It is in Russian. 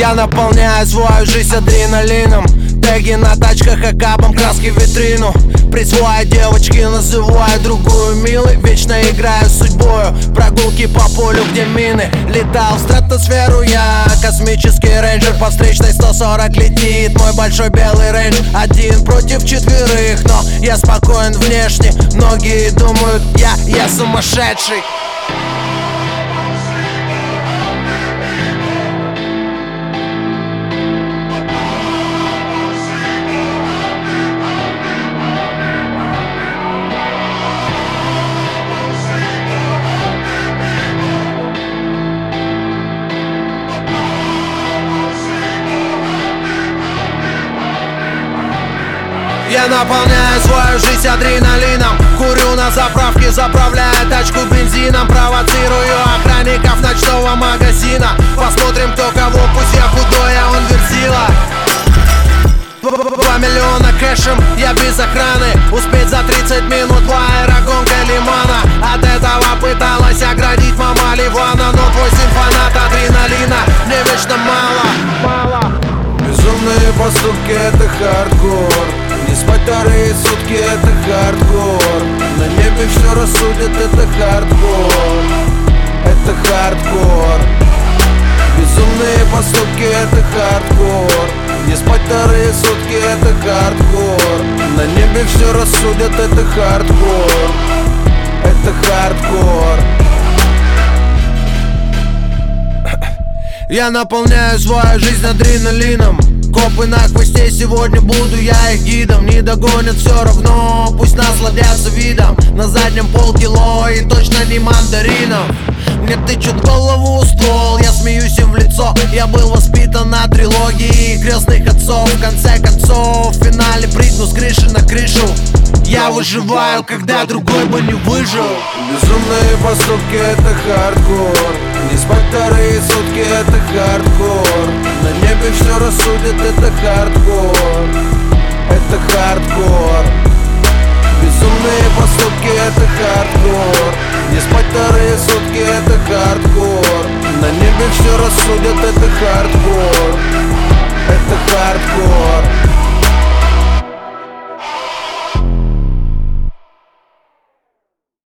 Я наполняю свою жизнь адреналином. Теги на тачках, акабом, краски в витрину. Присвоя девочки, называю другую милой. Вечно играю с судьбою, прогулки по полю, где мины. Летал в стратосферу я, космический рейнджер. По встречной 140 летит мой большой белый рейндж. 1 против 4, но я спокоен внешне. Многие думают, я сумасшедший. Я наполняю свою жизнь адреналином. Курю на заправке, заправляя тачку бензином. Провоцирую охранников ночного магазина. Посмотрим, кто кого, пусть я худой, а он верзила. 2 миллиона кэшем, я без охраны. Успеть за 30 минут, 2 аэрогонка лимана. От этого пыталась оградить мама Ливана. Но твой симфонат адреналина мне вечно мало. Безумные поступки — это хардкор. Не спать вторые сутки — это хардкор. На небе все рассудят — это хардкор. Это хардкор. Безумные поступки — это хардкор. Не спать вторые сутки — это хардкор. На небе все рассудят — это хардкор. Это хардкор. Я наполняю свою жизнь адреналином. Копы на хвосте, сегодня буду я их гидом. Не догонят все равно, пусть насладятся видом. На заднем полкило и точно не мандаринов. Мне тычут в голову ствол, я смеюсь им в лицо. Я был воспитан на трилогии крестных отцов. В конце концов, в финале прыгну с крыши на крышу. Я выживаю, когда другой бы не выжил. Безумные поступки — это хардкор. Не спать вторые сутки — это хардкор. На небе все рассудят — это хардкор. Это хардкор. Безумные поступки — это хардкор. Не спать вторые сутки — это хардкор. На небе все рассудят — это хардкор.